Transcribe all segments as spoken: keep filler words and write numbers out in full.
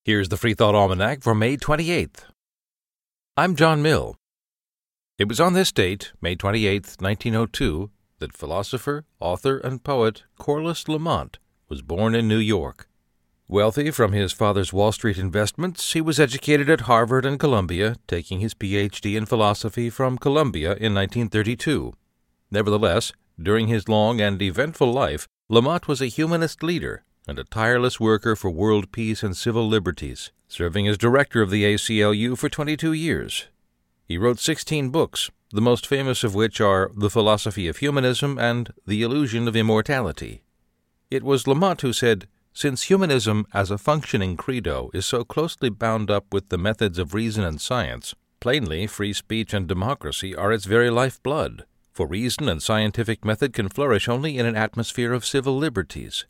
Here's the Free Thought Almanac for May twenty-eighth. I'm John Mill. It was on this date, May twenty-eighth, nineteen oh two, that philosopher, author, and poet Corliss Lamont was born in New York. Wealthy from his father's Wall Street investments, he was educated at Harvard and Columbia, taking his P H D in philosophy from Columbia in nineteen thirty-two. Nevertheless, during his long and eventful life, Lamont was a humanist leader and a tireless worker for world peace and civil liberties, serving as director of the A C L U for twenty-two years. He wrote sixteen books, the most famous of which are The Philosophy of Humanism and The Illusion of Immortality. It was Lamont who said, "Since humanism as a functioning credo is so closely bound up with the methods of reason and science, plainly free speech and democracy are its very lifeblood, for reason and scientific method can flourish only in an atmosphere of civil liberties."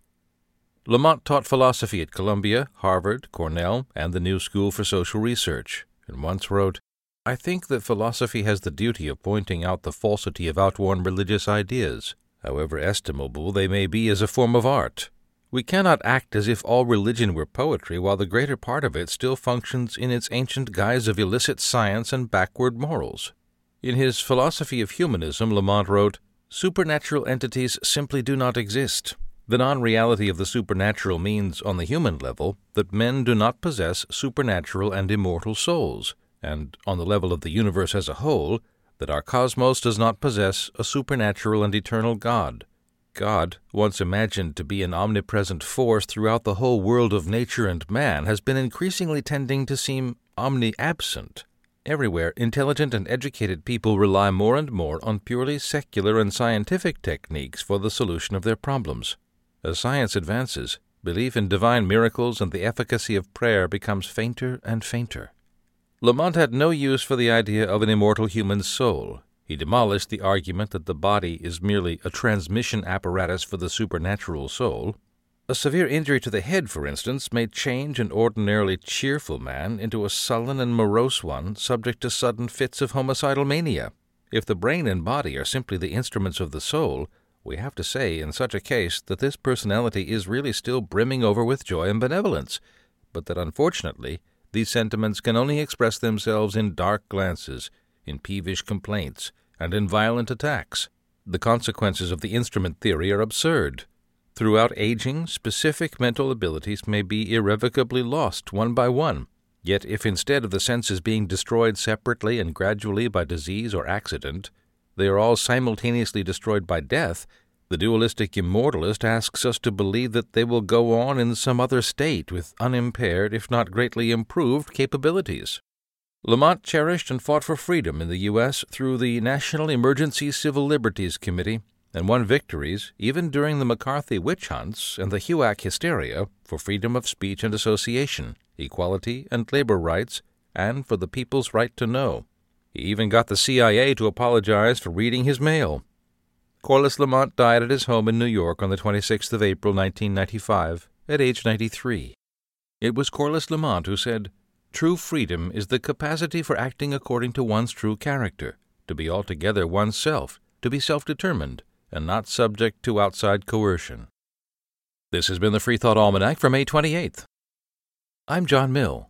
Lamont taught philosophy at Columbia, Harvard, Cornell, and the New School for Social Research, and once wrote, "I think that philosophy has the duty of pointing out the falsity of outworn religious ideas, however estimable they may be as a form of art. We cannot act as if all religion were poetry, while the greater part of it still functions in its ancient guise of illicit science and backward morals." In his Philosophy of Humanism, Lamont wrote, "Supernatural entities simply do not exist. The non-reality of the supernatural means, on the human level, that men do not possess supernatural and immortal souls, and, on the level of the universe as a whole, that our cosmos does not possess a supernatural and eternal God. God, once imagined to be an omnipresent force throughout the whole world of nature and man, has been increasingly tending to seem omni-absent. Everywhere, intelligent and educated people rely more and more on purely secular and scientific techniques for the solution of their problems. As science advances, belief in divine miracles and the efficacy of prayer becomes fainter and fainter." Lamont had no use for the idea of an immortal human soul. He demolished the argument that the body is merely a transmission apparatus for the supernatural soul. A severe injury to the head, for instance, may change an ordinarily cheerful man into a sullen and morose one, subject to sudden fits of homicidal mania. If the brain and body are simply the instruments of the soul, we have to say in such a case that this personality is really still brimming over with joy and benevolence, but that unfortunately these sentiments can only express themselves in dark glances, in peevish complaints, and in violent attacks. The consequences of the instrument theory are absurd. Throughout aging, specific mental abilities may be irrevocably lost one by one. Yet if instead of the senses being destroyed separately and gradually by disease or accident, they are all simultaneously destroyed by death, the dualistic immortalist asks us to believe that they will go on in some other state with unimpaired, if not greatly improved, capabilities. Lamont cherished and fought for freedom in the U S through the National Emergency Civil Liberties Committee, and won victories, even during the McCarthy witch hunts and the HUAC hysteria, for freedom of speech and association, equality and labor rights, and for the people's right to know. He even got the C I A to apologize for reading his mail. Corliss Lamont died at his home in New York on the twenty-sixth of April, nineteen ninety-five, at age ninety-three. It was Corliss Lamont who said, "True freedom is the capacity for acting according to one's true character, to be altogether oneself, to be self-determined, and not subject to outside coercion." This has been the Free Thought Almanac for May twenty-eighth. I'm John Mill.